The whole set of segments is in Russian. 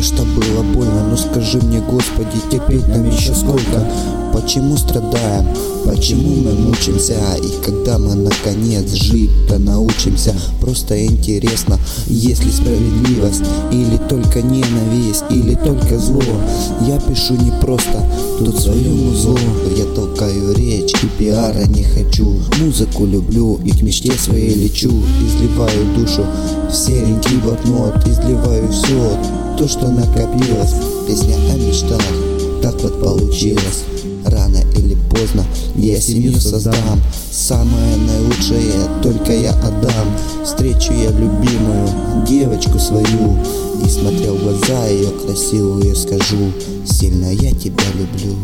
что было больно, но скажи мне, Господи, терпеть нам еще сколько? Почему страдаем, почему мы мучимся? И когда мы наконец жить-то научимся? Просто интересно, есть ли справедливость, или только ненависть, или только зло? Я пишу не просто тут свое музло. Я толкаю речь и пиара не хочу. Музыку люблю и к мечте своей лечу. Изливаю душу в серенький блокнот, изливаю все то, что накопилось. Песня о мечтах, так вот получилось. Рано или поздно я семью создам. Самое наилучшее только я отдам. Встречу я любимую девочку свою, и смотря в глаза ее красивые скажу: сильно я тебя люблю.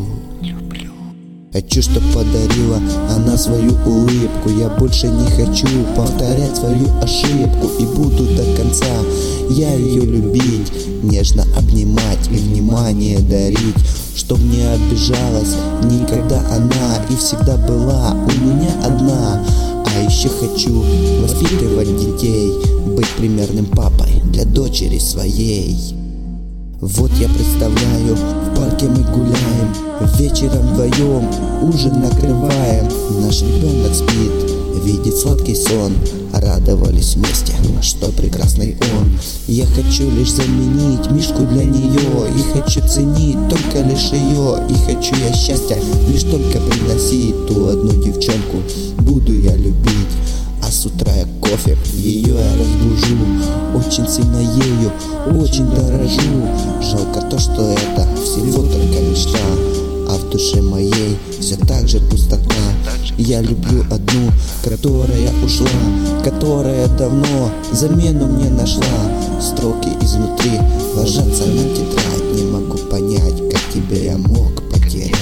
Хочу, чтоб подарила она свою улыбку. Я больше не хочу повторять свою ошибку, и буду до конца я ее любить, нежно обнимать и внимание дарить, чтоб не обижалась никогда она и всегда была у меня одна. А еще хочу воспитывать детей, быть примерным папой для дочери своей. Вот я представляю, в парке мы гуляем, вечером вдвоем ужин накрываем. Наш ребенок спит, видит сладкий сон, радовались вместе, что прекрасный он. Я хочу лишь заменить мишку для нее, и хочу ценить только лишь ее. И хочу я счастья лишь только приносить ту одну девчонку буду я любить. А с утра я кофе ее я разбужу, очень сильно ею, очень дорожу. Жалко то, что это всего только мечта, а в душе моей все так же пустота. Я люблю одну, которая ушла, которая давно замену мне нашла. Строки изнутри ложатся на тетрадь, не могу понять, как тебя я мог потерять.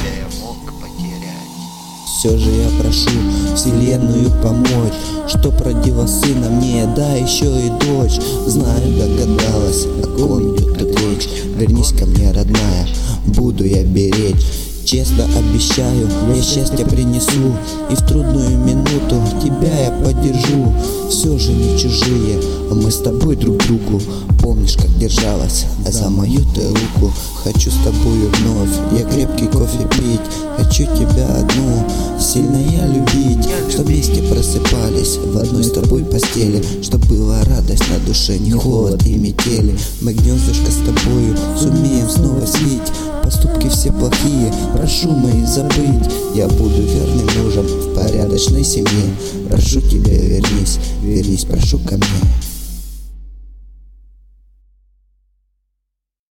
Все же я прошу вселенную помочь, чтоб родила сына мне, да еще и дочь. Знаю, догадалась, о ком идет тут речь. Вернись ко мне, родная, буду я беречь. Честно обещаю, я счастье принесу, и в трудную минуту тебя я поддержу. Все же не чужие, мы с тобой друг другу. Помнишь, как держалась за мою ты руку? Хочу с тобою вновь я крепкий кофе пить. Хочу тебя одну, сильно я любить. Чтоб вместе просыпались в одной с тобой постели, чтоб была радость на душе, не холод и метели. Мы гнездышко с тобою сумеем снова слить. Поступки все плохие, прошу мои забыть. Я буду верным мужем в порядочной семье. Прошу тебя, вернись, вернись, прошу ко мне.